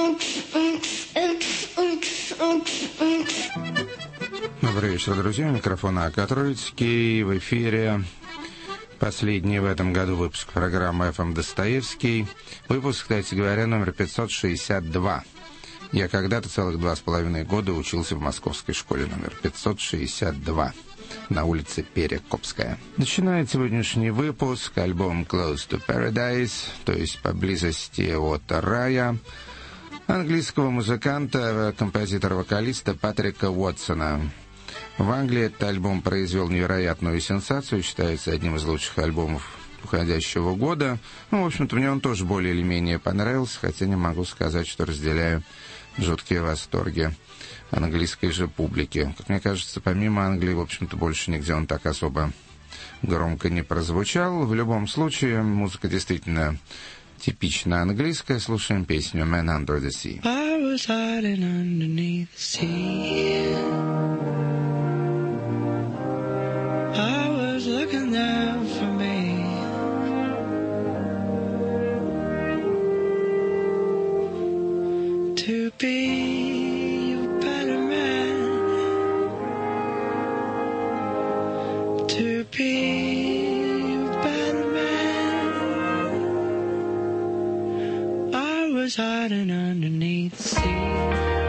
Добрый вечер, друзья. Микрофон Акатроицкий. В эфире последний в этом году выпуск программы «ФМ Достоевский». Выпуск, кстати говоря, номер 562. Я когда-то целых 2,5 года учился в московской школе номер 562 на улице Перекопская. Начинает сегодняшний выпуск альбом «Close to Paradise», то есть «Поблизости от рая», английского музыканта, композитора-вокалиста Патрика Уотсона. В Англии этот альбом произвел невероятную сенсацию, считается одним из лучших альбомов уходящего года. Ну, в общем-то, мне он тоже более или менее понравился, хотя не могу сказать, что разделяю жуткие восторги английской же публики. Как мне кажется, помимо Англии, в общем-то, больше нигде он так особо громко не прозвучал. В любом случае, музыка действительно типично английская. Слушаем песню «Man Under the Sea». I was hiding underneath the sea. I was looking down for me. To be a better man. To be a better man. I was hiding underneath the sea.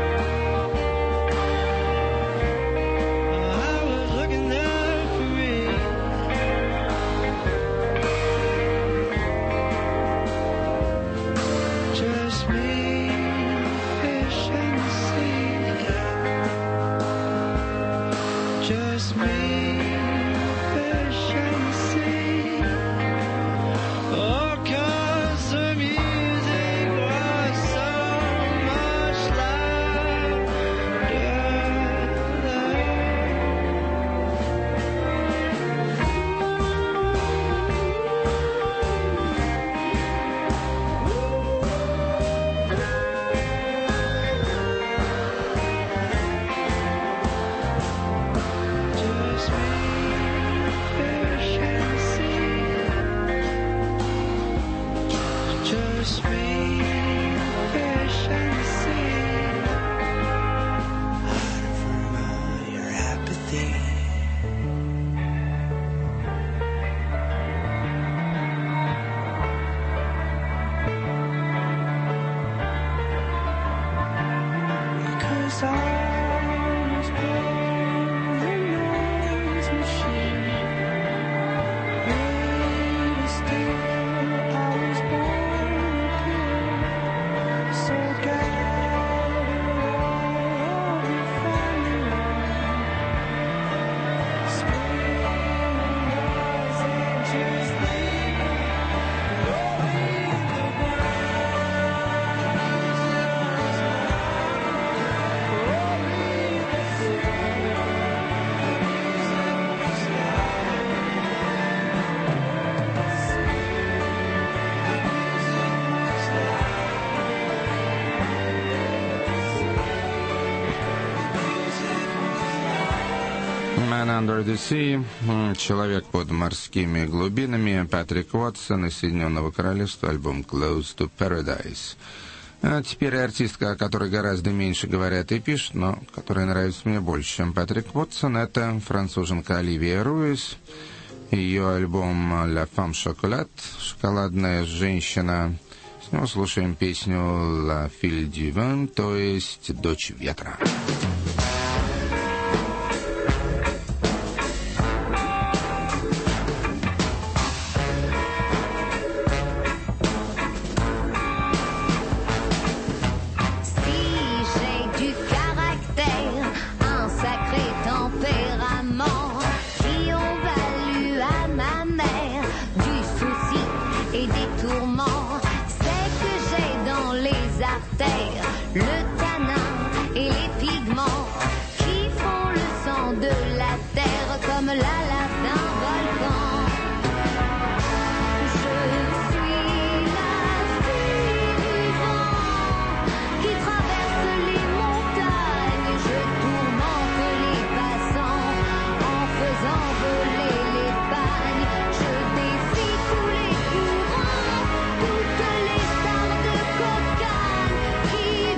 Man Under the Sea, человек под морскими глубинами, Патрик Уотсон из Соединенного Королевства, альбом «Close to Paradise». А теперь артистка, о которой гораздо меньше говорят и пишут, но которая нравится мне больше, чем Патрик Уотсон, это француженка Оливия Руис. Ее альбом «La Femme Chocolat», «Шоколадная женщина». С него слушаем песню «La Fille du Vent», то есть «Дочь ветра». Le tanin et les pigments qui font le sang de la terre comme la lave d'un volcan. Je suis la fille du vent qui traverse les montagnes. Je tourmente les passants en faisant voler les pagnes. Je défie tous les courants, toutes les stars de cocagne qui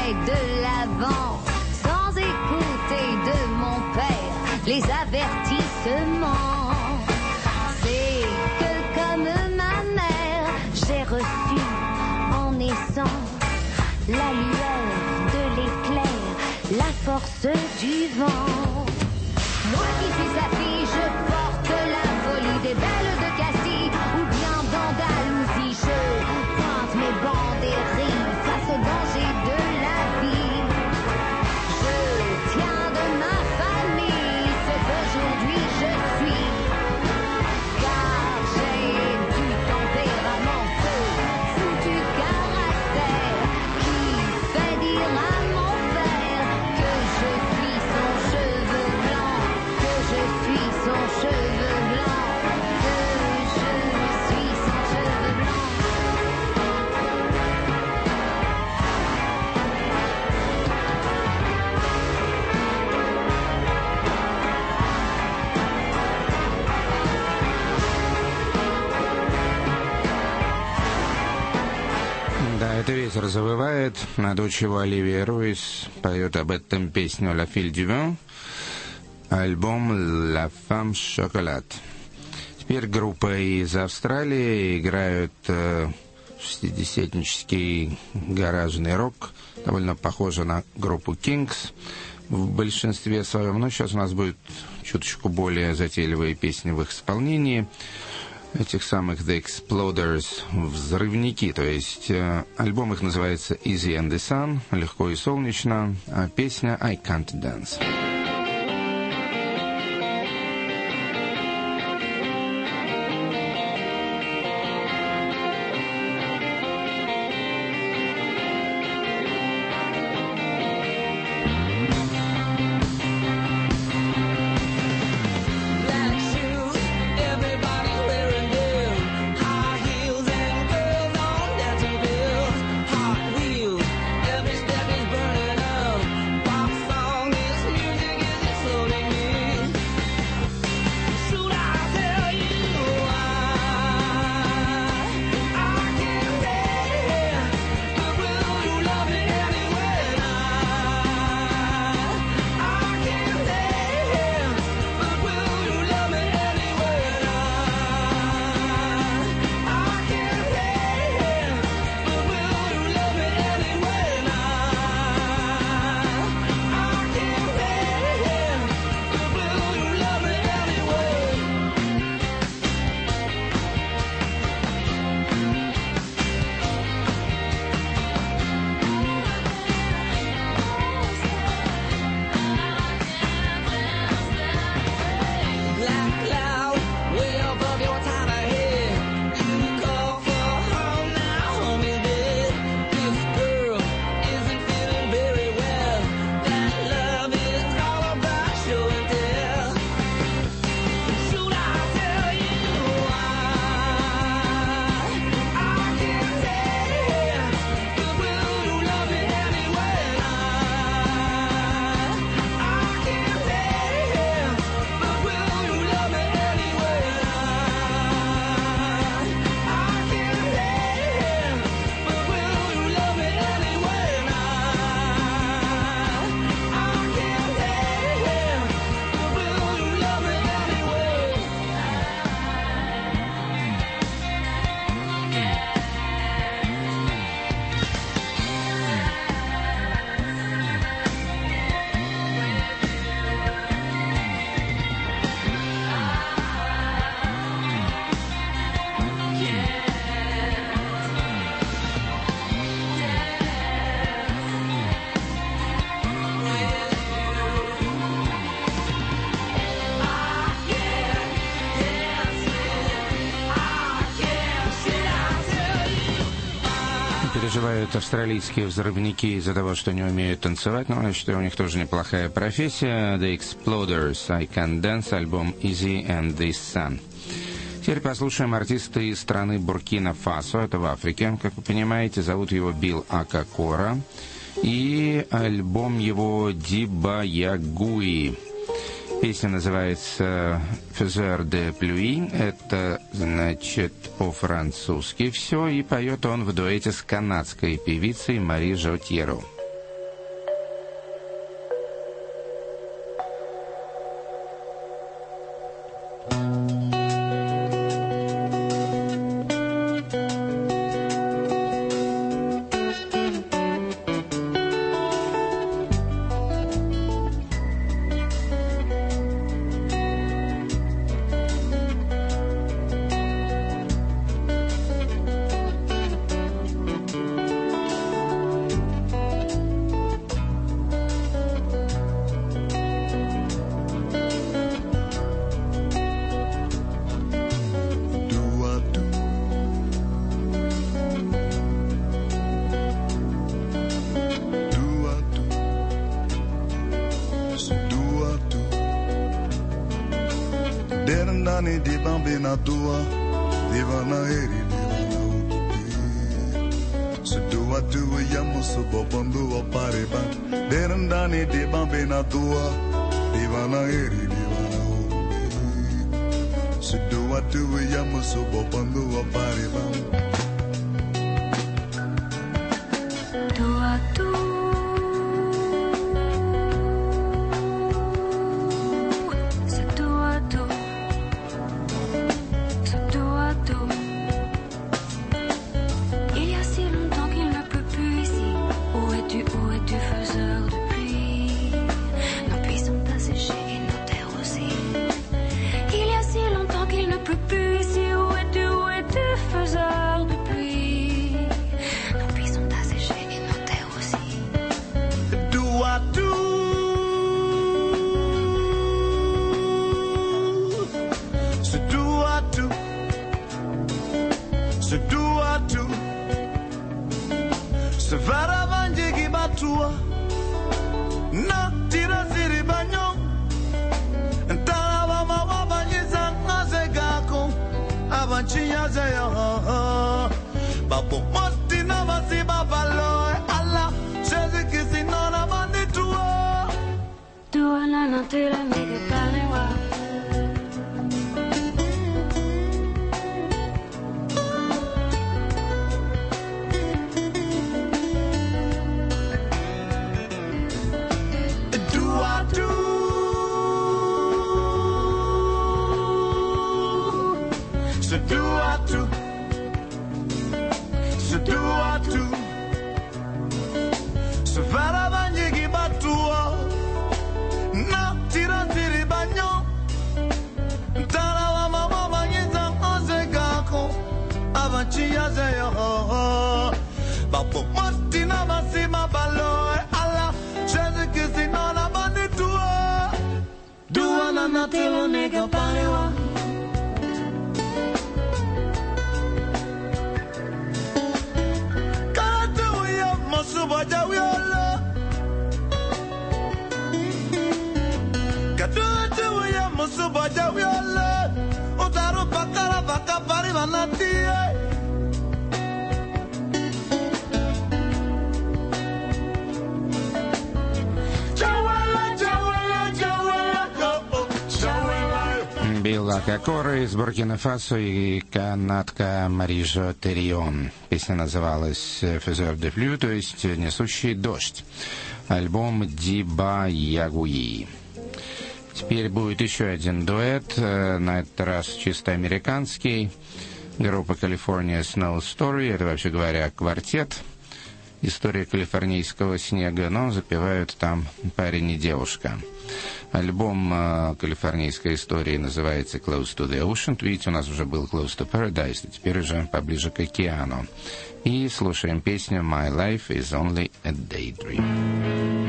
aille de l'avant sans écouter de mon père les avertissements. C'est que comme ma mère, j'ai reçu en naissant la lueur de l'éclair, la force du vent. Moi qui suis sa fille, je porte la folie des belles de Castille ou bien d'Andalousie. Je pointe mes bandéries face au danger de la vie. Je tiens de ma famille ce qu'aujourd'hui je suis, car j'ai du tempérament, ce foutu caractère qui fait dire à mon père que je suis son cheveu blanc, que je suis son cheveu blanc, que je suis son cheveu blanc. Да, это ветер завывает, дочь его Оливия Руис поет об этом песню «La Fille du Vent», альбом «La Femme Chocolat». Теперь группа из Австралии играют шестидесятнический гаражный рок, довольно похоже на группу Kings в большинстве своем, но сейчас у нас будет чуточку более затейливые песни в их исполнении этих самых The Exploders, взрывники, то есть альбом их называется Easy and the Sun, легко и солнечно, а песня I Can't Dance. Black shoes, everybody's wearing them. High heels and girls on dancing bills. Hot wheels, every step is burning up. Pop song, this music is exploding me. Should I tell you why? I can't dance, but will you love me anyway? I can't dance, but will you love me anyway? I can't dance, but will you love me anyway? I can't dance, but will you love me anyway? Black cloud, way above your time ahead. You call for home now, home is dead. This girl isn't feeling very well. That love is all about show and tell. Should I tell you why? I can't dance, but will you love me anyway? I can't dance, but will you love me anyway? I can't dance, but will you love me anyway? I can't dance, but will you love me anyway? Переживают австралийские взрывники из-за того, что не умеют танцевать, но я считаю, у них тоже неплохая профессия. The Exploders, I Can Dance, альбом Easy and the Sun. Теперь послушаем артиста из страны Буркина-Фасо, это в Африке, как вы понимаете, зовут его Билл Акакора, и альбом его Дибаягуи. Песня называется «Faiseur de pluie», это, значит, по-французски все, и поет он в дуэте с канадской певицей Мари Жотьеро. Derandani di bambina tua, divana eri divana upi. Sedua dua yamu subobondu apariba. Derandani di bambina tua, divana eri divana upi. Sedua dua yamu subobondu apariba. Dua tu. Кокора из Буркина-Фасо и канадка Марижо Террион. Песня называлась «Faiseur de pluie», то есть «Несущий дождь». Альбом Диба Ягуи. Теперь будет еще один дуэт, на этот раз чисто американский. Группа California Snow Story, это, вообще говоря, квартет. История калифорнийского снега, но запевают там парень и девушка. Альбом калифорнийской истории называется Close to the Ocean. Видите, у нас уже был Close to Paradise, а теперь уже поближе к океану. И слушаем песню My Life is Only a Daydream.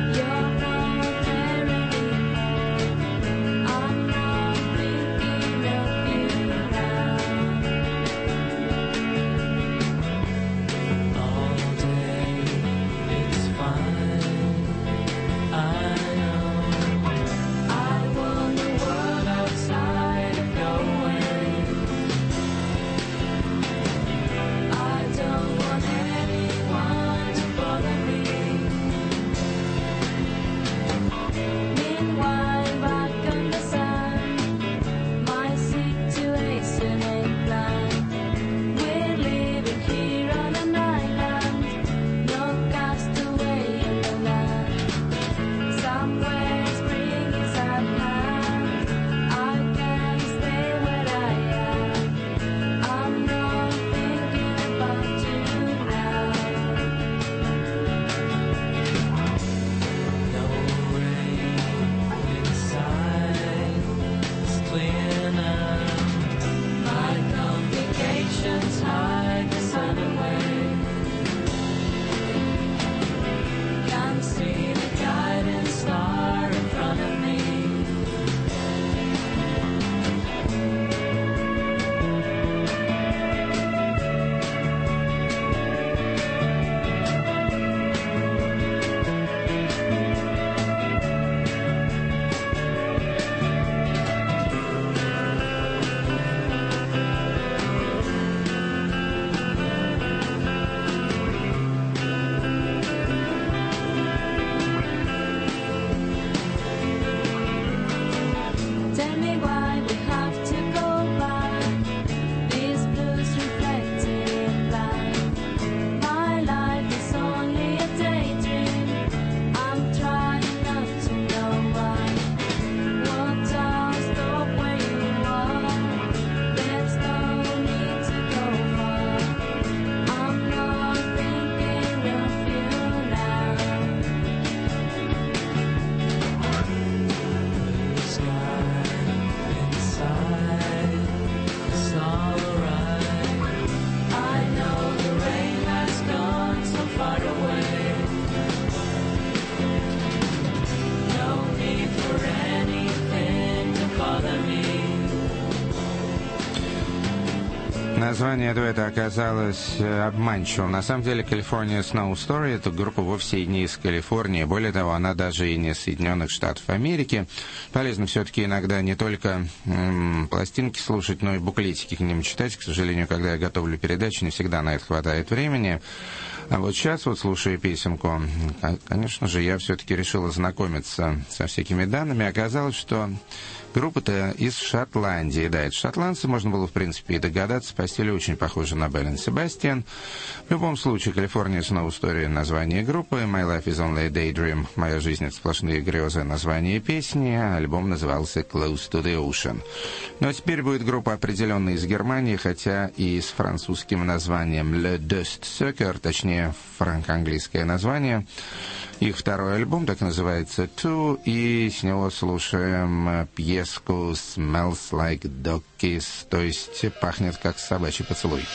I'm not thinking название дуэта оказалось обманчивым. На самом деле, California Snow Story — эта группа вовсе и не из Калифорнии. Более того, она даже и не из Соединенных Штатов Америки. Полезно все-таки иногда не только пластинки слушать, но и буклетики к ним читать. К сожалению, когда я готовлю передачи, не всегда на это хватает времени. А вот сейчас, вот слушая песенку, конечно же, я все-таки решил ознакомиться со всякими данными. Оказалось, что группа-то из Шотландии. Да, это шотландцы, можно было, в принципе, и догадаться. По стилю очень похожи на Белл и Себастьян. В любом случае, California Snow Story — название группы, My Life is Only a Daydream, Моя жизнь — это сплошные грезы — название песни. Альбом назывался Close to the Ocean. Ну а теперь будет группа определенно из Германии, хотя и с французским названием Le Dust Sucker, точнее, франко-английское название. Их второй альбом так называется «Two», и с него слушаем пьеску «Smells like dog kiss», то есть «Пахнет как собачий поцелуй».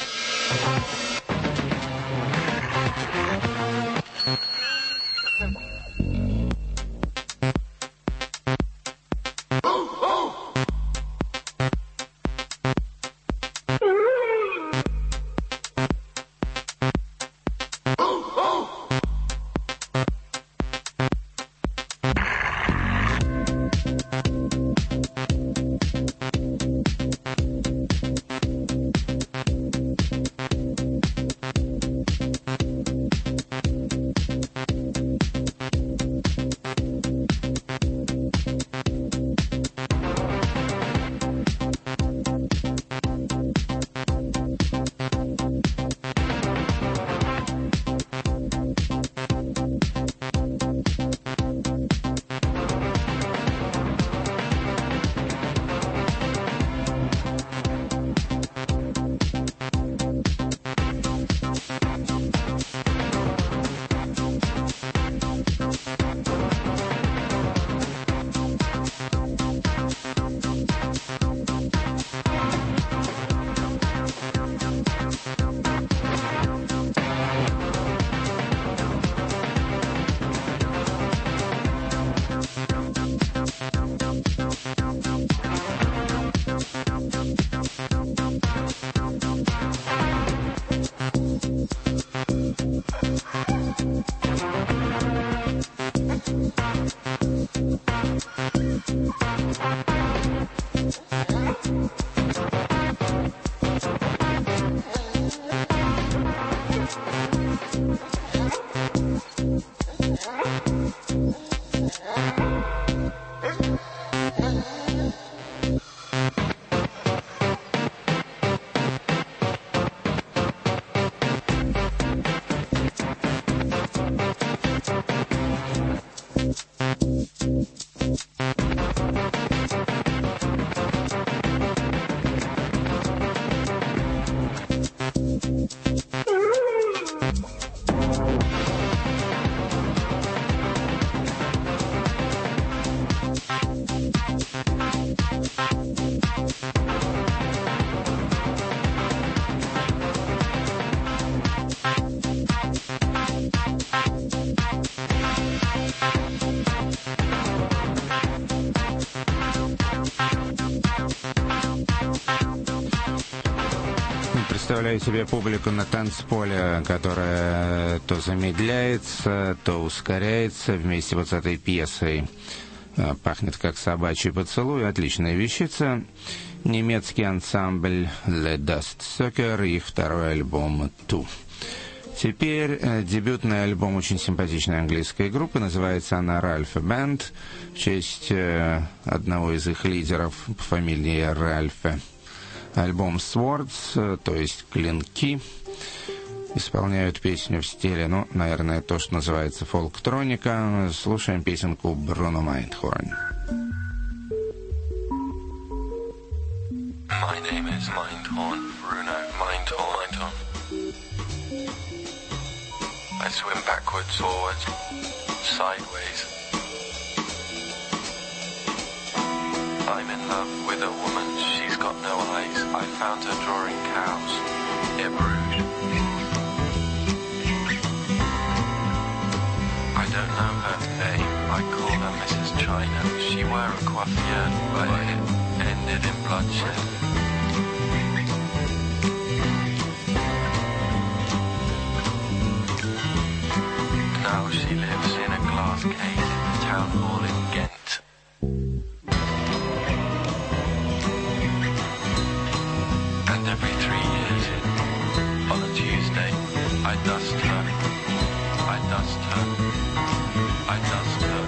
Представляю себе публику на танцполе, которая то замедляется, то ускоряется вместе вот с этой пьесой. Пахнет как собачий поцелуй. Отличная вещица. Немецкий ансамбль Le Dust Sucker, их второй альбом «Two». Теперь дебютный альбом очень симпатичной английской группы. Называется она «Ralph Band», в честь одного из их лидеров по фамилии Ральфе. Альбом «Swords», то есть «Клинки». Исполняют песню в стиле, наверное, то, что называется фолктроника. Слушаем песенку Бруно Майндхорн. My name is Mindhorn, Bruno Mindhorn. I swim backwards, forwards, sideways. I'm in love with a woman, she's got no eyes. I found her drawing cows near Bruges. I don't know her name, I call her Mrs. China. She wore a coiffure, but it ended in bloodshed. Now she lives in a glass case in the town hall in Ghent. And every 3 years, on a Tuesday, I dust her. I dust her. I dust her.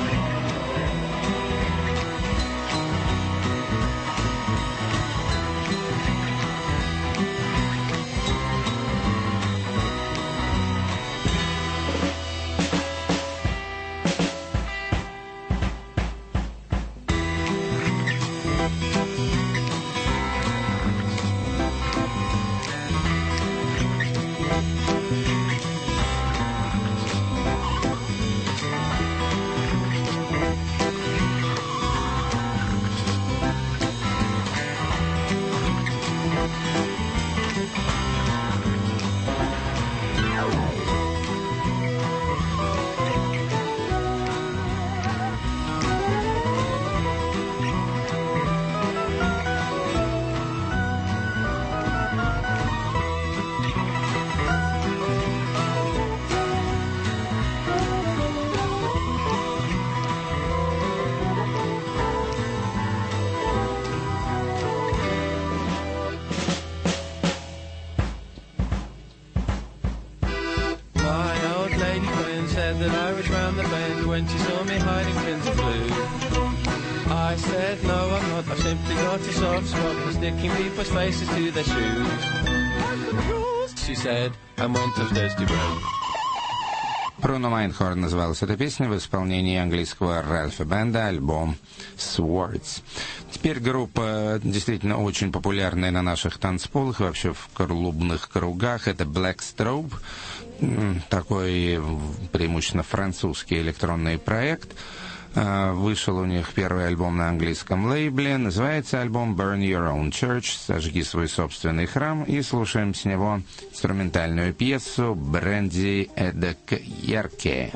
That I was round the bend when she saw me hiding pins of blue. I said, no, I'm not. I've simply got a soft spot for sticking people's faces to their shoes. She said, and went upstairs to bed. Бруно Майнхорн называлась эта песня в исполнении английского Ральфа Бенда, альбом Swords. Теперь группа действительно очень популярная на наших танцполах и вообще в клубных кругах. Это Black Strobe, такой преимущественно французский электронный проект. Вышел у них первый альбом на английском лейбле. Называется альбом Burn Your Own Church, «Сожги свой собственный храм». И слушаем с него инструментальную пьесу «Бренди эдак ярке».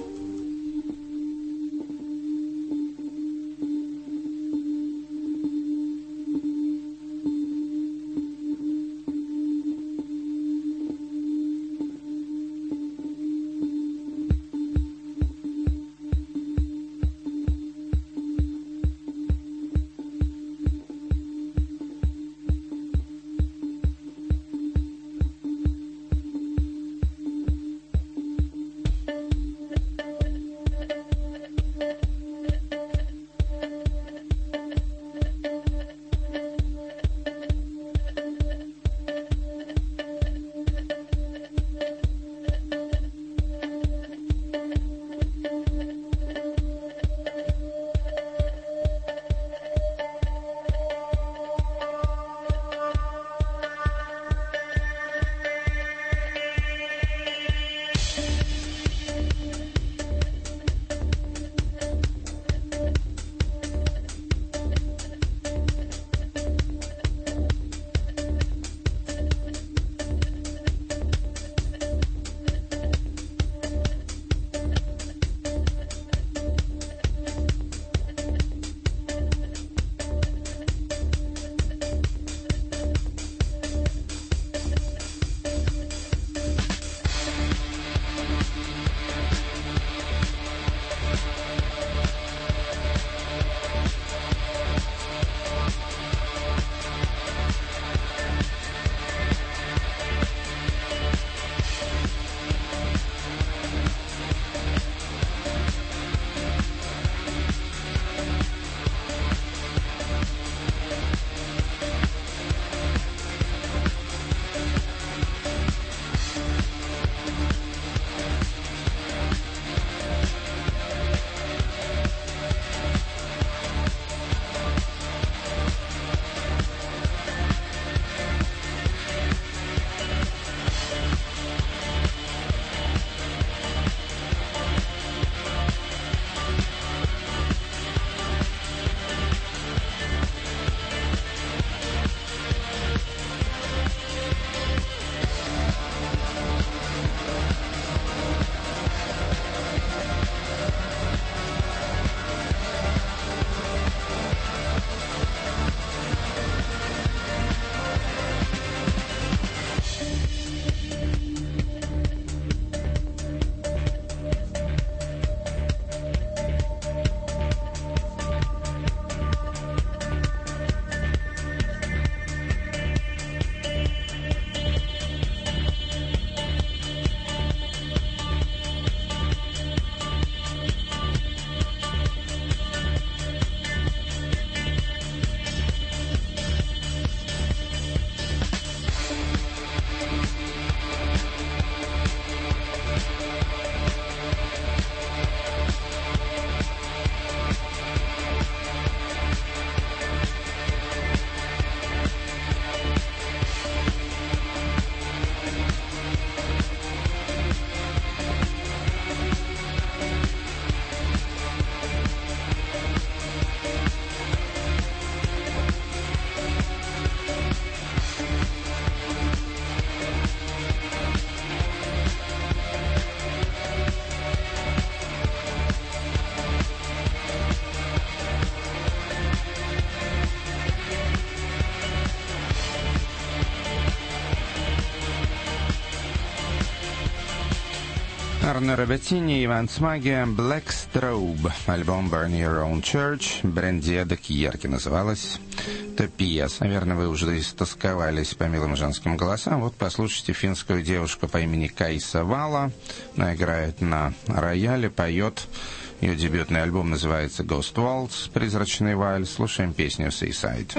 Арно Робятини, Иван Цмаги, Black Strobe, альбом Burn Your Own Church, Брендиеда Кьерки называлась. Это пьес. Наверное, вы уже истосковались по милым женским голосам. Вот послушайте финскую девушку по имени Кайса Вала. Она играет на рояле, поет. Ее дебютный альбом называется Ghost Waltz, призрачный вальс. Слушаем песню Seaside.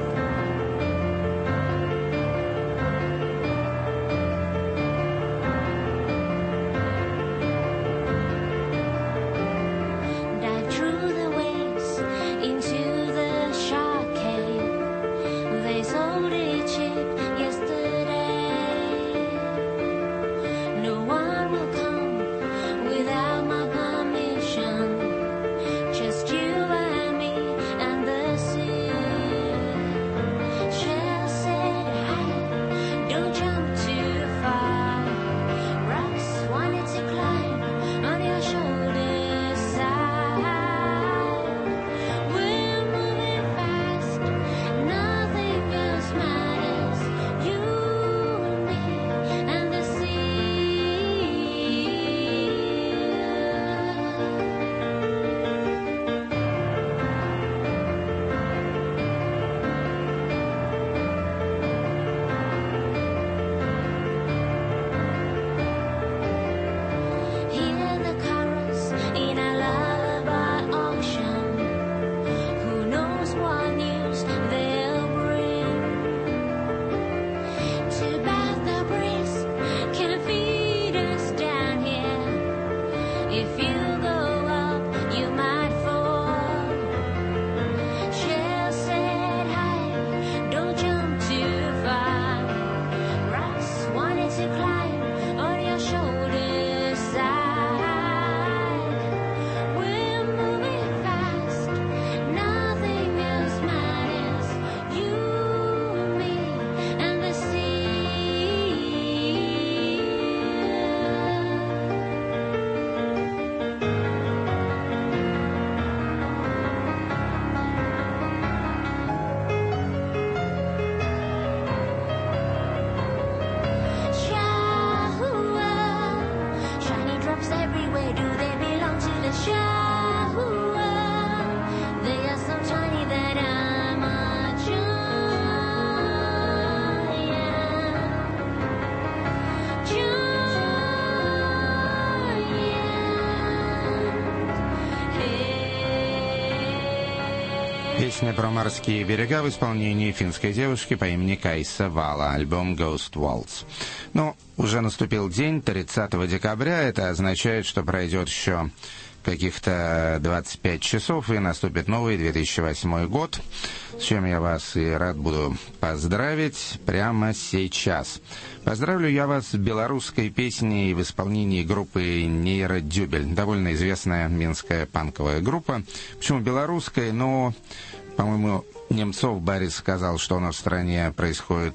Песня про морские берега в исполнении финской девушки по имени Кайса Вала, альбом Ghost Waltz. Ну, уже наступил день, 30 декабря, это означает, что пройдет еще каких-то 25 часов, и наступит новый 2008 год, с чем я вас и рад буду поздравить прямо сейчас. Поздравлю я вас с белорусской песней в исполнении группы Нейродюбель, довольно известная минская панковая группа. Почему белорусская? Ну, по-моему, Немцов Борис сказал, что у нас в стране происходит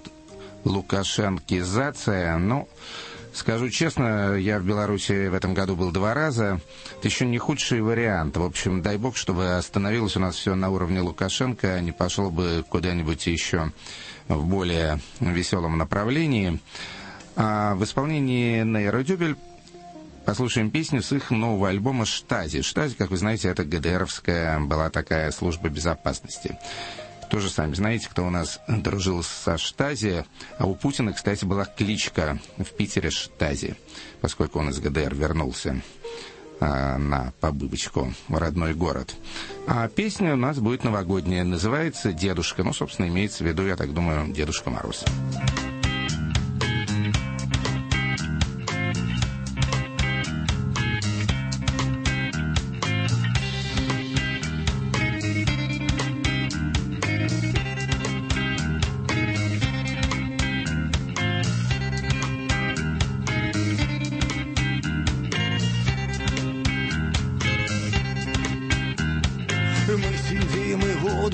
лукашенкизация. Ну, скажу честно, я в Беларуси в этом году был 2 раза. Это еще не худший вариант. В общем, дай бог, чтобы остановилось у нас все на уровне Лукашенко, а не пошло бы куда-нибудь еще в более веселом направлении. А в исполнении Нейродюбель послушаем песню с их нового альбома «Штази». «Штази», как вы знаете, это ГДРовская была такая служба безопасности. Тоже сами знаете, кто у нас дружил со Штази. А у Путина, кстати, была кличка в Питере «Штази», поскольку он из ГДР вернулся на побывочку в родной город. А песня у нас будет новогодняя, называется «Дедушка». Ну, собственно, имеется в виду, я так думаю, Дедушка Мороз.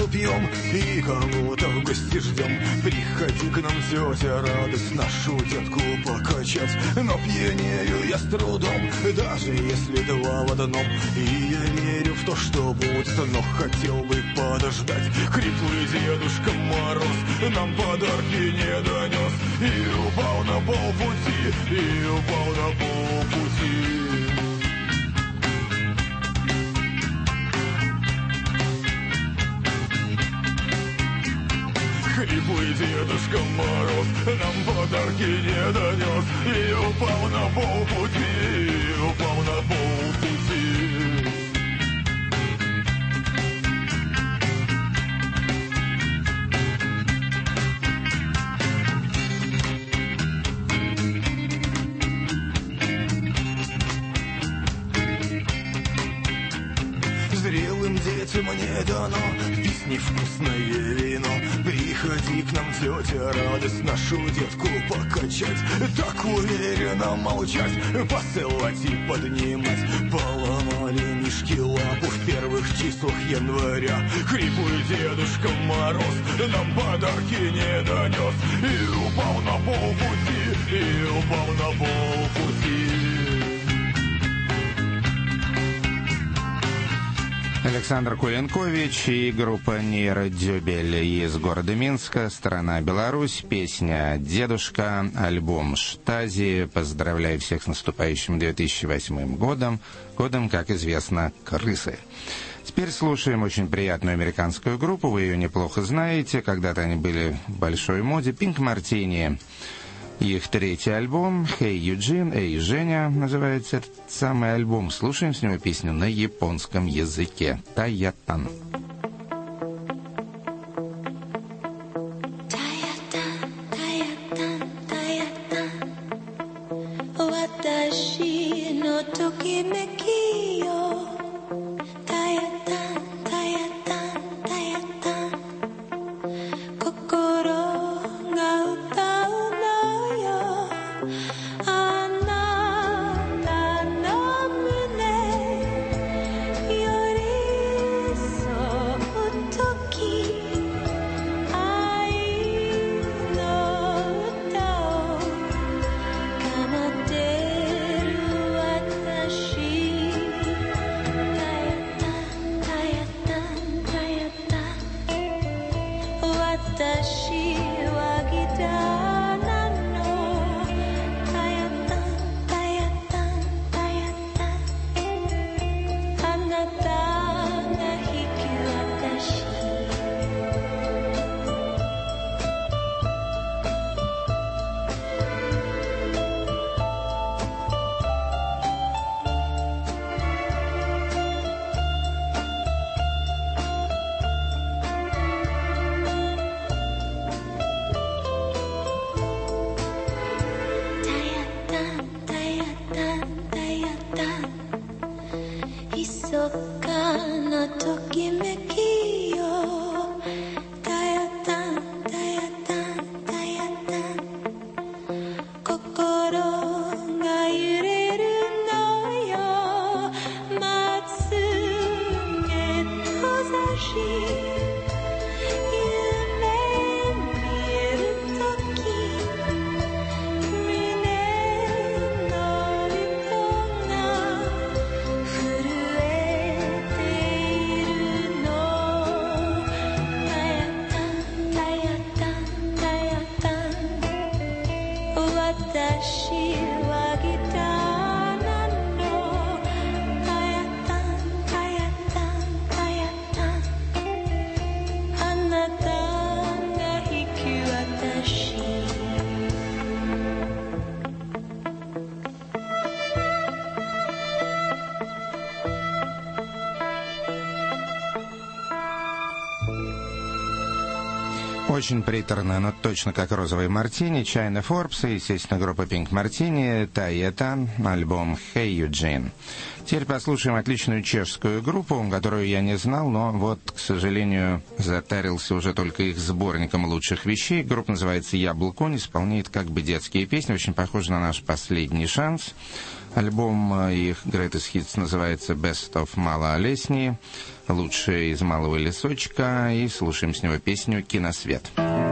воду пьем и кого-то в гости ждем. Приходи к нам, тетя, радость нашу детку покачать. Но пьянею я с трудом, даже если два в одном. И я верю в то, что будет, но хотел бы подождать. Хриплый Дедушка Мороз нам подарки не донес. И упал на полпути, и упал на полпути. Хриплый Дедушка Мороз нам подарки не донес. И упал на полпути, и упал на полпути. Зрелым детям не дано пить невкусное вино. Приходи к нам, тетя, радость нашу детку покачать. Так уверенно молчать, посылать и поднимать. Поломали мишки лапу в первых числах января. Хриплый Дедушка Мороз нам подарки не донес. И упал на полпути, и упал на полпути. Александр Куленкович и группа «Нейродюбель» из города Минска, страна Беларусь, песня «Дедушка», альбом «Штази». Поздравляю всех с наступающим 2008 годом, годом, как известно, крысы. Теперь слушаем очень приятную американскую группу, вы ее неплохо знаете, когда-то они были в большой моде, Pink Martini. Их третий альбом «Hey Eugene», «Эй, Женя» называется этот самый альбом. Слушаем с него песню на японском языке «Таятан». Очень приторно, но точно как розовый мартини, China Forbes и, естественно, группа Pink Martini, Таятан, альбом «Hey Eugene». Теперь послушаем отличную чешскую группу, которую я не знал, но вот, к сожалению, затарился уже только их сборником лучших вещей. Группа называется «Яблоконь», исполняет как бы детские песни, очень похожи на наш «Последний шанс». Альбом их Greatest Hits называется «Best of Mala Olesny». лучшее из малого лесочка, и слушаем с него песню «Киносвет».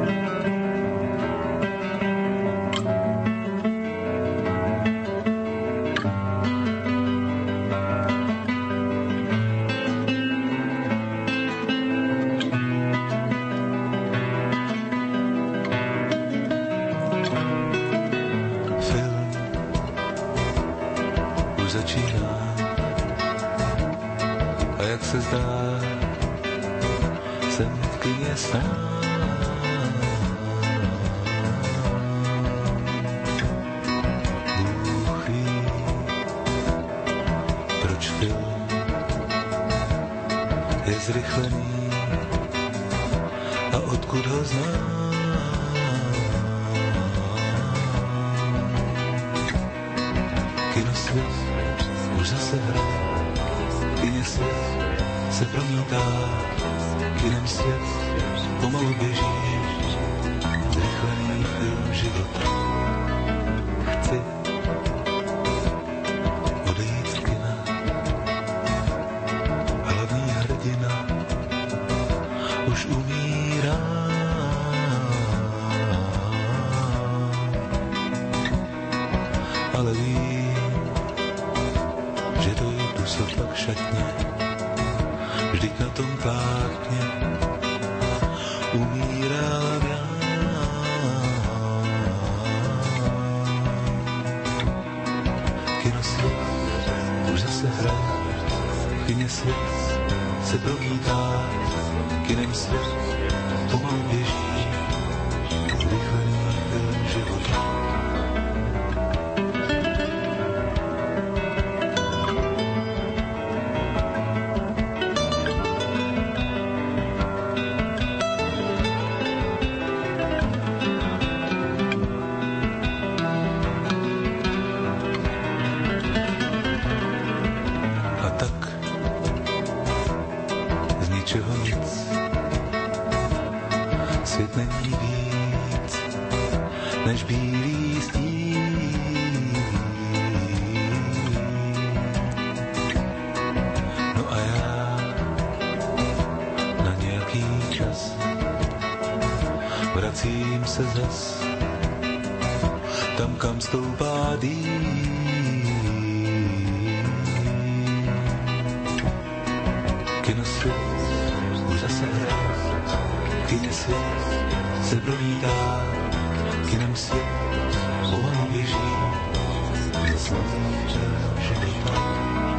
Vracím se zas tam, kam stoupá dým. Kinosvět už zase hraje, kinesvět se promítá, kinem svět pomalu běží, zaslouží života.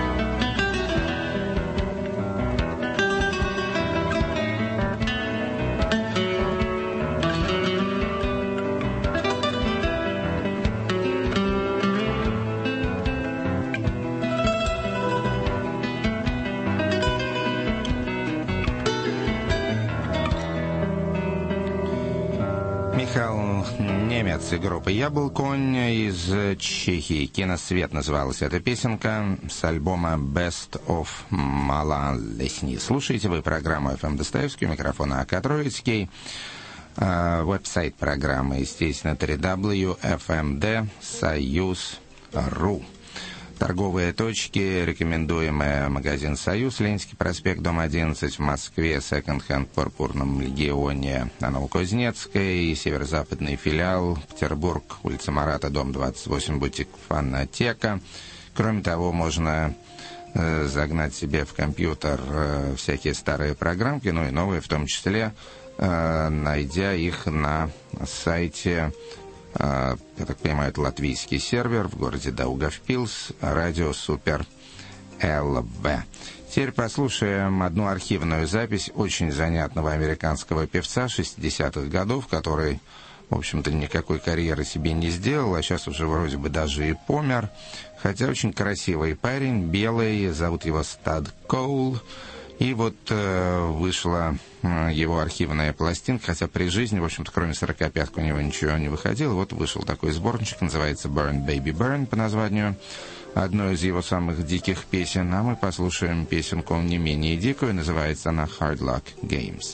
Немец и группа «Яблоконь» из Чехии. «Киносвет» называлась эта песенка с альбома «Best of Малолесни». Слушаете вы программу «ФМ Достоевский», у микрофона А.К. Троицкий. Веб-сайт программы, естественно, www.fmd.soyuz.ru. Торговые точки, рекомендуемые магазин «Союз», Ленинский проспект, дом 11, в Москве, секонд-хенд в Пурпурном легионе на Новокузнецкой, северо-западный филиал, Петербург, улица Марата, дом 28, бутик «Фонотека». Кроме того, можно загнать себе в компьютер всякие старые программки, ну и новые в том числе, найдя их на сайте, я так понимаю, это латвийский сервер в городе Даугавпилс, радио Супер ЛБ. Теперь послушаем одну архивную запись очень занятного американского певца 60-х годов, который, в общем-то, никакой карьеры себе не сделал, а сейчас уже вроде бы даже и помер. Хотя очень красивый парень, белый, зовут его Стад Коул. И вот вышла его архивная пластинка, хотя при жизни, в общем-то, кроме 45-ки у него ничего не выходило. Вот вышел такой сборничек, называется «Burn, Baby, Burn» по названию одной из его самых диких песен. А мы послушаем песенку не менее дикую, называется она «Hard Luck Games».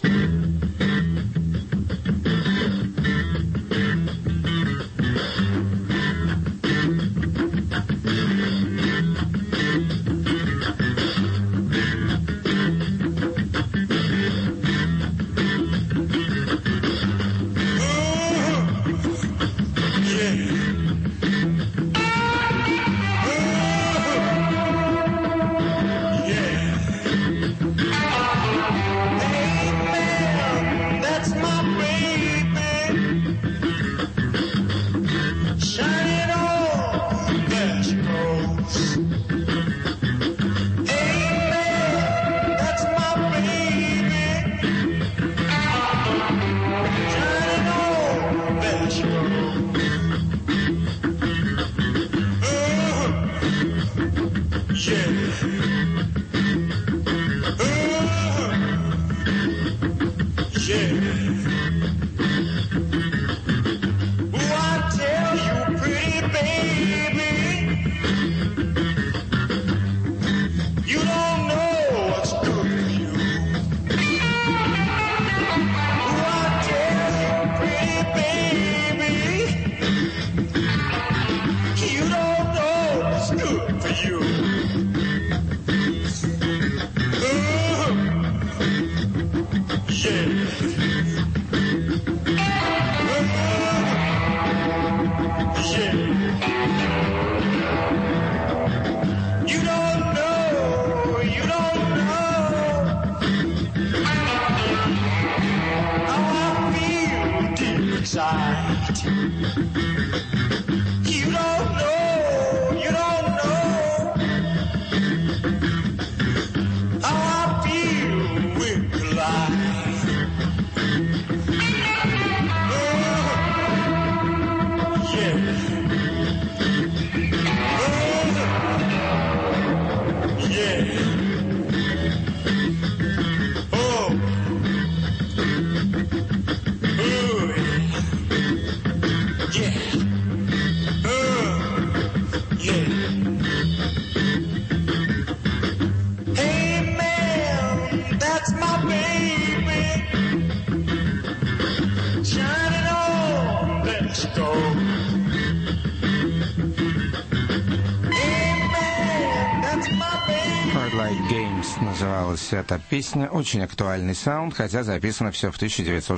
Называлась эта песня. Очень актуальный саунд, хотя записано все в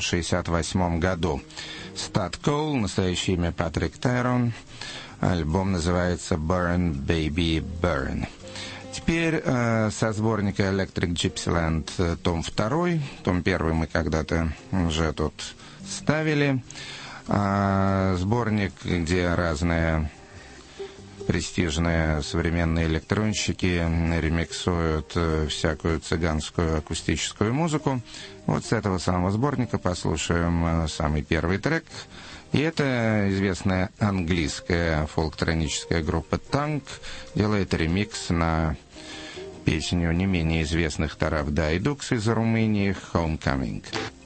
1968 году. Stat Cole, настоящее имя Патрик Тайрон. Альбом называется Burn, Baby, Burn. Теперь со сборника Electric Gypsyland том 2. Том 1 мы когда-то уже тут ставили. Сборник, где разные престижные современные электронщики ремиксуют всякую цыганскую акустическую музыку. Вот с этого самого сборника послушаем самый первый трек. И это известная английская фолктроническая группа Танк делает ремикс на песню не менее известных Тарав Дайдукс из Румынии «Homecoming».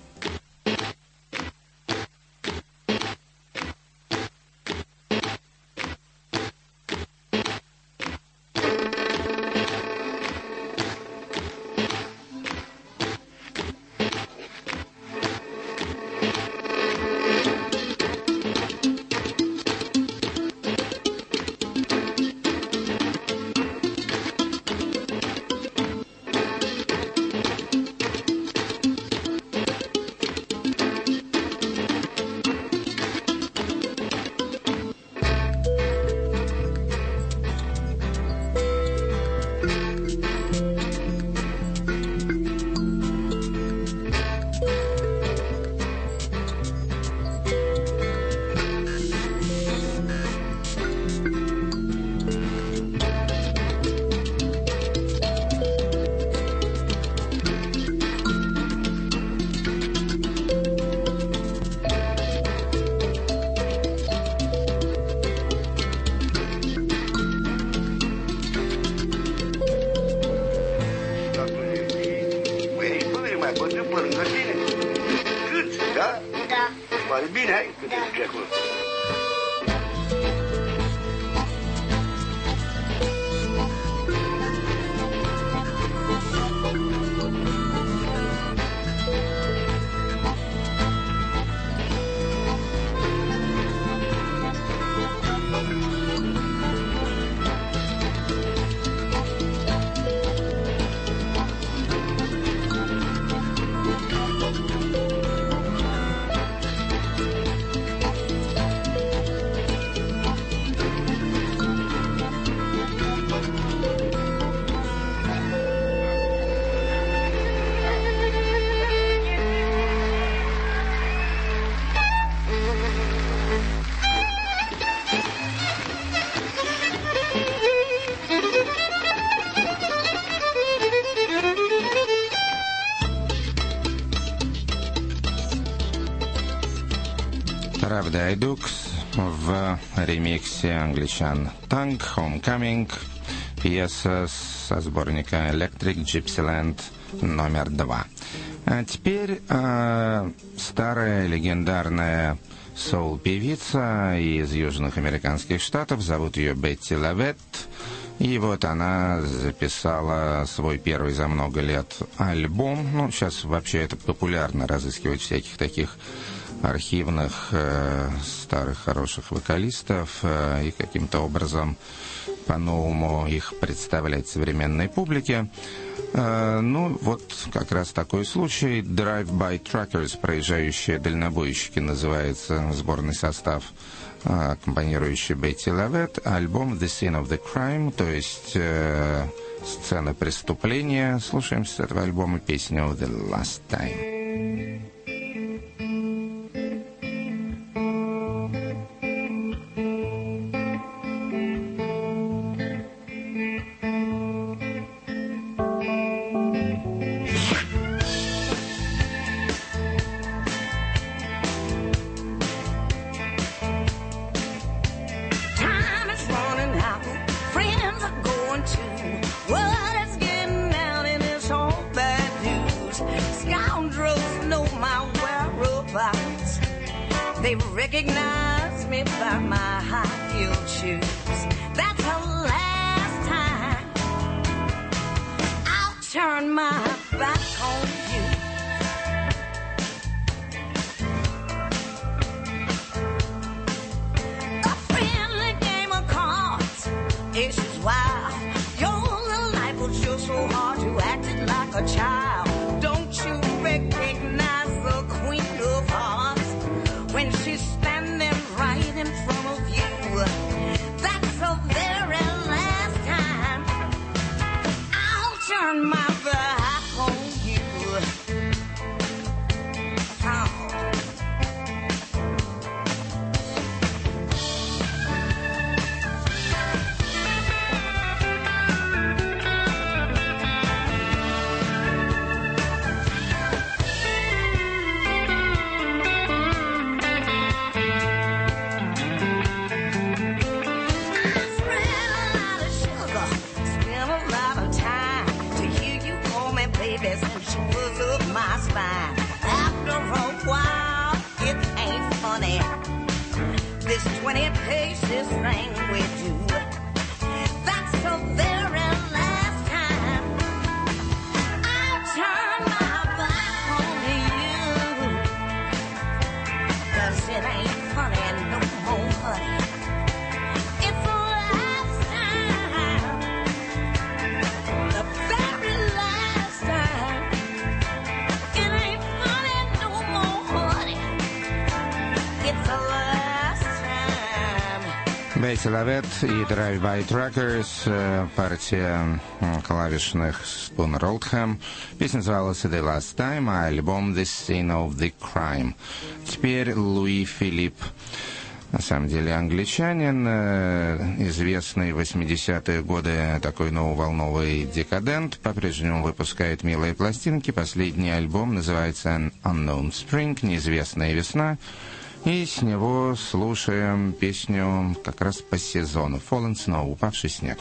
Тарав Дайдукс в ремиксе англичан Tank, Homecoming, пьеса со сборника Electric Gypsyland номер 2. А теперь старая легендарная соул-певица из Южных Американских Штатов, зовут ее Бетти Лавет. И вот она записала свой первый за много лет альбом. Ну, сейчас вообще это популярно, разыскивать всяких таких архивных, старых, хороших вокалистов и каким-то образом по-новому их представлять современной публике. Ну, вот как раз такой случай. Drive-by Truckers, проезжающие дальнобойщики, называется сборный состав, аккомпанирующий Бетти Лавет. Альбом The Scene of the Crime, то есть сцена преступления. Слушаем с этого альбома песню The Last Time. They recognize me by my high-heeled shoes. That's the last time I'll turn my back on you. A friendly game of cards, it's just wild. Your little life was just so hard, you acted like a child. Don't you recognize the Queen of Hearts? When she's standing right in front of you, that's the very last time I'll turn my back on you. Oh. After a while, it ain't funny, this 20 paces thing we do. That's the very last time I'll turn my back on you. 'Cause it ain't funny no more, honey. It's the last time, the very last time. Бетти Лавет и Drive-by Truckers, партия клавишных Spoon Roldham. Песня называлась The Last Time, а альбом The Scene of the Crime. Теперь Луи Филипп. На самом деле англичанин, известный в 80-е годы такой нововолновый декадент, по-прежнему выпускает милые пластинки. Последний альбом называется Unknown Spring, неизвестная весна. И с него слушаем песню как раз по сезону Fallen Snow, упавший снег.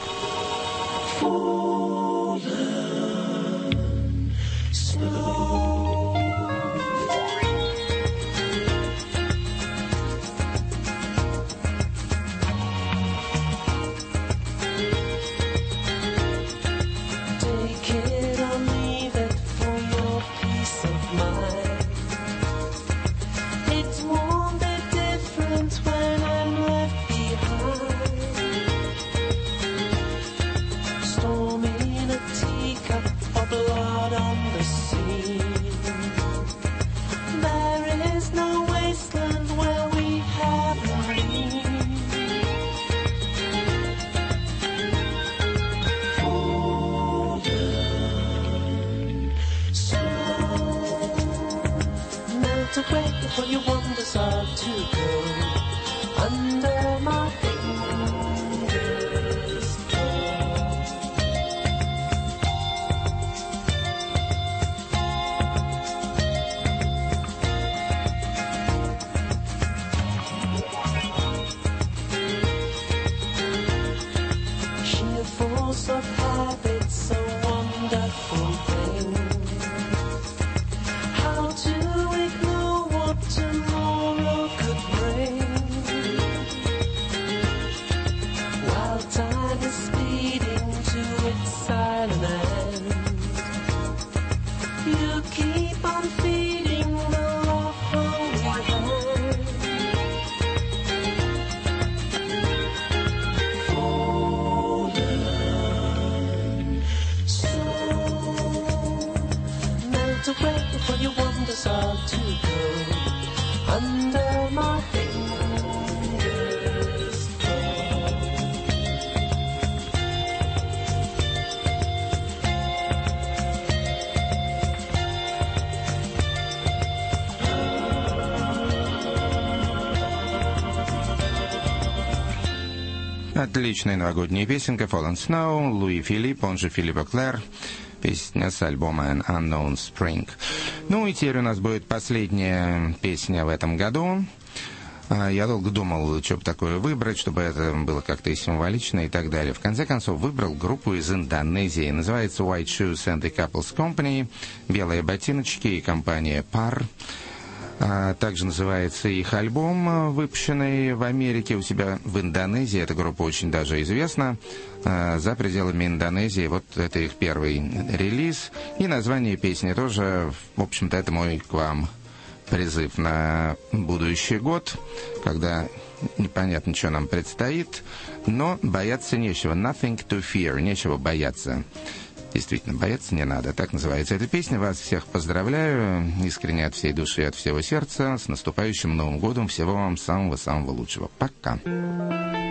For your wonders are to go under my fingers. Sheer force of habit, so wonderful thing. us all to go under my fingers. Отличная новогодняя песенка Fallen Snow, Луи Филипп, он же Филипп О'Клэр. Песня с альбома An Unknown Spring. Ну и теперь у нас будет последняя песня в этом году. Я долго думал, что бы такое выбрать, чтобы это было как-то и символично и так далее. В конце концов, выбрал группу из Индонезии. Называется White Shoes and the Couples Company. Белые ботиночки и компания Par. Также называется их альбом, выпущенный в Америке, у себя в Индонезии. Эта группа очень даже известна. За пределами Индонезии вот это их первый релиз. И название песни тоже, в общем-то, это мой к вам призыв на будущий год, когда непонятно, что нам предстоит, но бояться нечего. Nothing to fear, нечего бояться. Действительно, бояться не надо. Так называется эта песня. Вас всех поздравляю. Искренне от всей души и от всего сердца. С наступающим Новым годом. Всего вам самого-самого лучшего. Пока.